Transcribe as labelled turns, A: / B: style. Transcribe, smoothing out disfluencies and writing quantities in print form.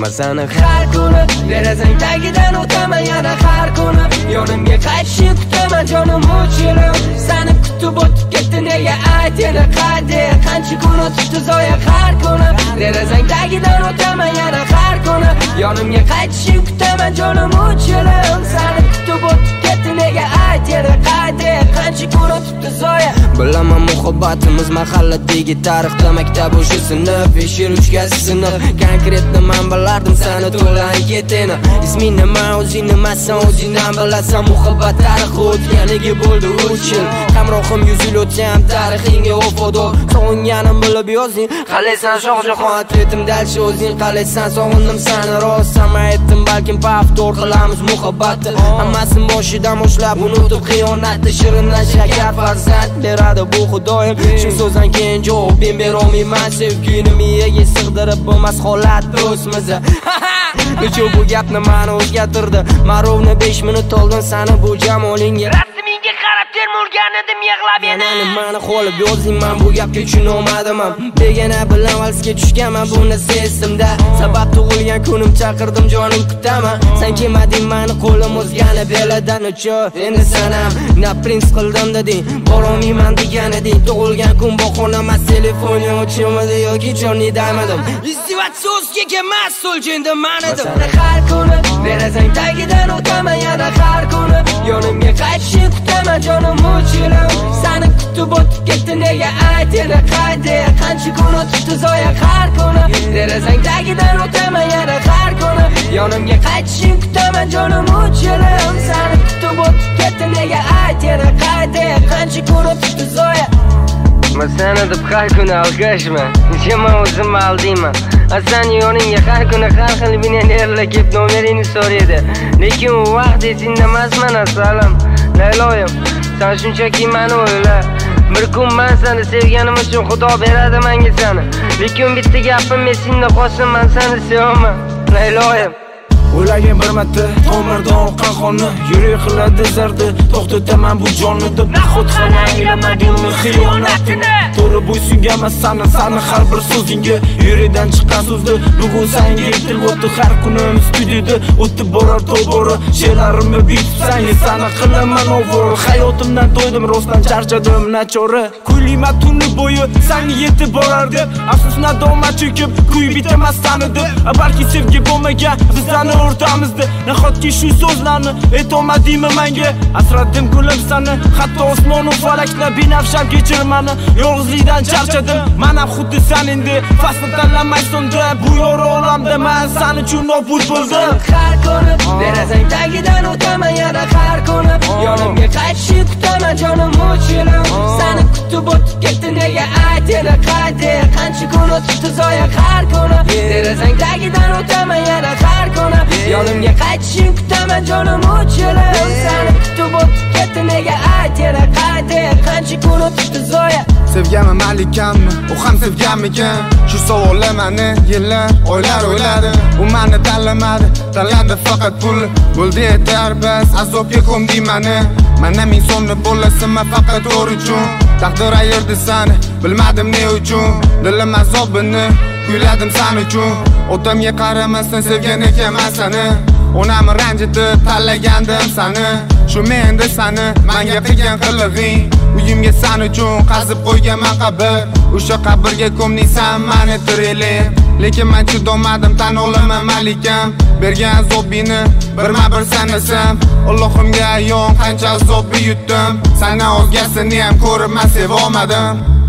A: kutmasani har kuni. Derazang tagidan o'taman yana har kuni. Yonimga qaytishni kutaman jonim uchilim. Seni kutib o'tib ketdi nega ayt yana qayda. Qancha kun o'tibdi zoya har kuni. Derazang tagidan o'taman yana har kuni. Yonimga qaytishni kutaman jonim uchilim. Seni kutib o'tib ketdi nega ayt yana qayda. Qancha kun o'tibdi zoya. Bilaman muhabbatimiz mahalladagi tarixda maktab o'sha sinf, 5-3 sinf. Konkretni men bilardim seni to'lan ketini. Isming nima, o'zing nimasan, o'zingdan bilasan. Muhabbat tarixi o'tganiga bo'ldi 3 yil. Hamrohim 100 yil o'tgan tarixingga vafodor. Sog'inganim bilib yozing. Qalaysan Shohjahon atletim dalchi o'zing qalaysan. Sog'indim seni rost samayetdim balkim paftor qilamiz muhabbatni. Hammasini boshidan boshlab unutib xiyonatni shirindan shakar farzand beradi bu xudoyim. Shu so'zdan keyin javob berolmayman. Sevgini miyaga sig'dirib bo'lmas holat do'stmiz. Nechun bu gapni ma'ni o'zgartirdi. Marovni 5 minut oldin seni bu jamolingga rasmingga qarab termulgan edim yig'lab yana. Meni qo'lib yozing men bu gapga tushunolmadim. Begona bilan valsga tushganman buni sesimda. Sabab tug'ilgan kunim chaqirdim jonim kutaman. Sen kelmading meni qo'lim o'zgani beladan uchun. Endi sanam na prins qildim deding. Borolmayman degan eding. Tug'ilgan kun bahona emas telefoning o'chirmadi yoki jonli daymadim. Istivatsiyaga mas'ul jindim men edim. Har kuni derazang tagidan o'taman yana har kuni. Yonimga qaytishni kutaman jonim uchilim. Seni kutib o'tib ketdi nega ayt yana qayda. Qancha kun o'tibdi zoya har kuni. Derazang tagidan o'taman yana har kuni. Yonimga qaytishni kutaman jonim uchilim. Seni kutib o'tib ketdi nega ayt yana qayda. Qancha kun o'tibdi zoya. Masana deb har kuni alkashman. Nechama o'zim aldiyman. Sen yoningga har kuni har xil millionerlar kelib nomeringni so'raydi. Lekin u vaqt esingda emasman asalim. Layloyim, sen shunchaki meni o'yla. Bir kun men seni sevganim uchun Xudo beradi menga seni. Lekin bitta gapim esingda qolsin, men seni sevaman. Layloyim.
B: O'ylagan bir marta tomirdan oqqan qonni yurak qiladi zarda. To'xtataman bu jonni deb nahot ham anglamadingmi xiyonatini. To'g'ri bo'ysunganman seni har bir so'zingga. Yurakdan chiqqan so'zni bugun senga aytib o'tdi har kunim studiyada o'tib borar to'g'ri. She'rlarimni bitib seni qilaman ovor. Hayotimdan to'ydim rostdan charchadim nachora. Kuylayman tunni bo'yi senga yetib borar deb. Afsus nadomat chekib kuy bitamas seni deb. Balki sevgi bo'lmagan bizlarni o'rtamizda. Nahotki shu so'zlarni aytolmadingmi menga? Asradim kulim seni, hatto osmon va falakda binafsham kechir meni. Yolg'izlikdan charchadim, men ham xuddi sen endi fasl tanlamaysan deb. Bu yora olamda men sen uchun nobud bo'ldim.
A: Har kuni derazang tagidan o'taman yana har kuni. Yonimga qaytishni kutaman jonim uchilim. Seni kutib o'tib ketdi nega ayt yana qayda. Qancha kun o'tibdi zoya har kuni. Derazang tagidan o'taman yana har kuni. Yonimga qaytishni kutaman jonim uchilim. Seni kutib o'tib ketdi nega ayt yana qayda. Qancha kun o'tibdi zoya.
C: Sevganmi malikammi, u ham sevganmikan? Shu savolni meni yillar, oylar o'yladi. U meni tanlamadi, tanladi faqat pul. Bo'ldi yetar bas, azobga ko'mdi meni. Menda ming so'mni bo'lasinmi faqat to'g'ri uchun. Taqdir ayirdi seni, bilmadim ne uchun. Dilim azobini kuyladim sen uchun. Otamga qaramasdan sevgan ekanman seni. Onam ranjitib tanlagandim seni. Shu menda seni menga qilgan qilig'ing. Uyimga sen uchun qazib qo'yganman qabr. O'sha qabrga ko'mding sen meni tirilim. Lekin men chidolmadim tan olaman malikam. Bergan azobini birma-bir sanasam. Allohimga ayon qancha azob yutdim. Sendan o'zgasini ham ko'rib men sevolmadim.